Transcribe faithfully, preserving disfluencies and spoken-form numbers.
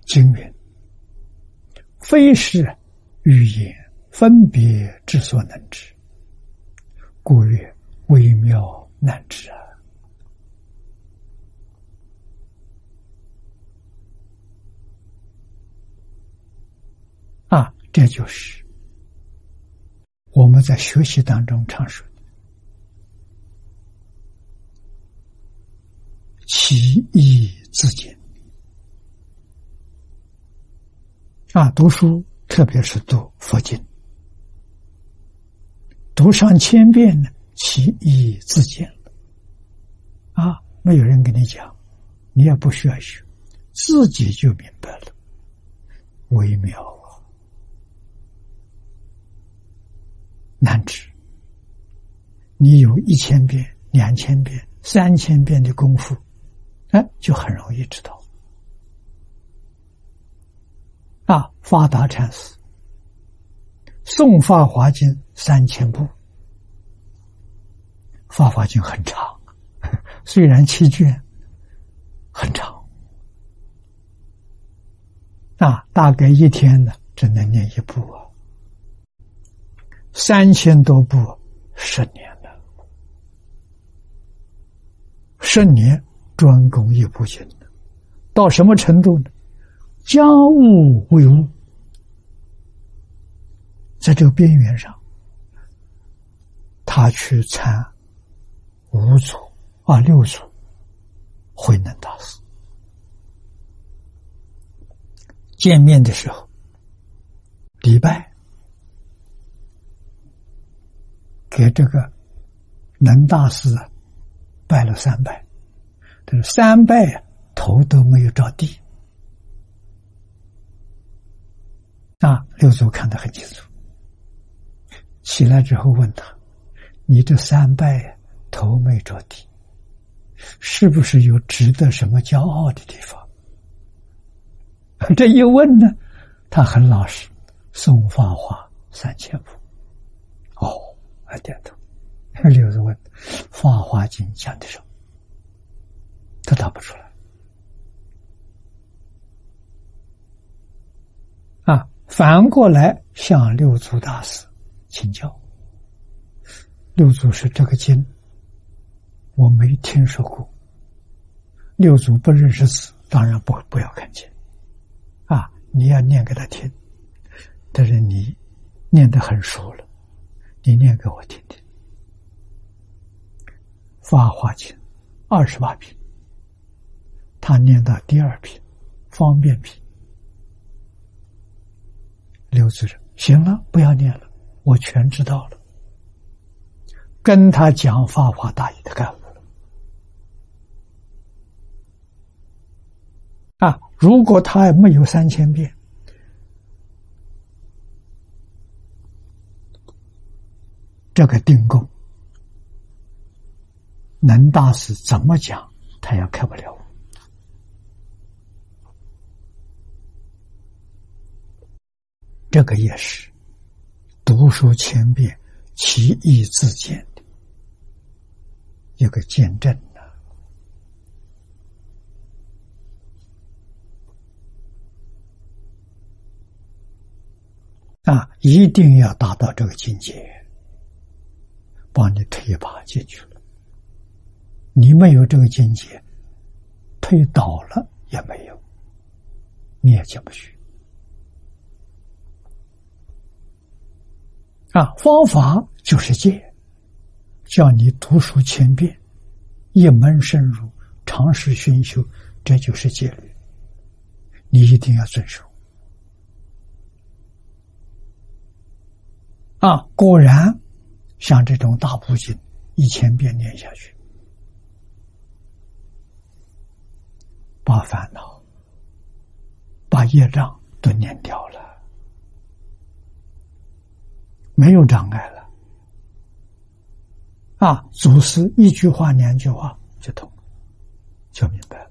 经云：非是语言分别之所能知，故曰微妙难知啊！啊，这就是我们在学习当中常说的其义自见啊。读书，特别是读佛经，读上千遍呢，其义自见了啊。没有人跟你讲，你也不需要学，自己就明白了，微妙啊，难知。你有一千遍、两千遍、三千遍的功夫，哎，就很容易知道。啊，发达禅师诵《法华经》三千部，《法华经》很长，虽然七卷，很长。啊，大概一天呢，只能念一部啊。三千多部，十年了，十年专攻一部经，到什么程度呢？将物为物，在这个边缘上，他去参五祖啊六祖慧能大师，见面的时候礼拜，给这个能大师拜了三拜，这三拜头都没有着地啊。六祖看得很清楚，起来之后问他：你这三拜头没着地，是不是有值得什么骄傲的地方？这一问呢，他很老实，诵法华三千部。哦，还点头。六祖问：法华经讲的什么？他答不出来。啊，反过来向六祖大师请教。六祖说：这个经我没听说过。六祖不认识字，当然不不要看见啊，你要念给他听。但是你念得很熟了，你念给我听听。法华经二十八品，他念到第二品方便品。六祖说：行了，不要念了，我全知道了。跟他讲法华大义的概悟了啊！如果他没有三千遍，这个定功，能大师怎么讲，他也开不了。这个也是读书千遍，其义自见的一个见证呢。啊，一定要达到这个境界，帮你推一把进去了。你没有这个境界，推倒了也没有，你也进不去。啊，方法就是戒，叫你读书千遍，一门深入，长时熏修，这就是戒律，你一定要遵守。啊，果然像这种大部经一千遍念下去，把烦恼、把业障都念掉了，没有障碍了。啊，祖师一句话两句话就通，就明白了。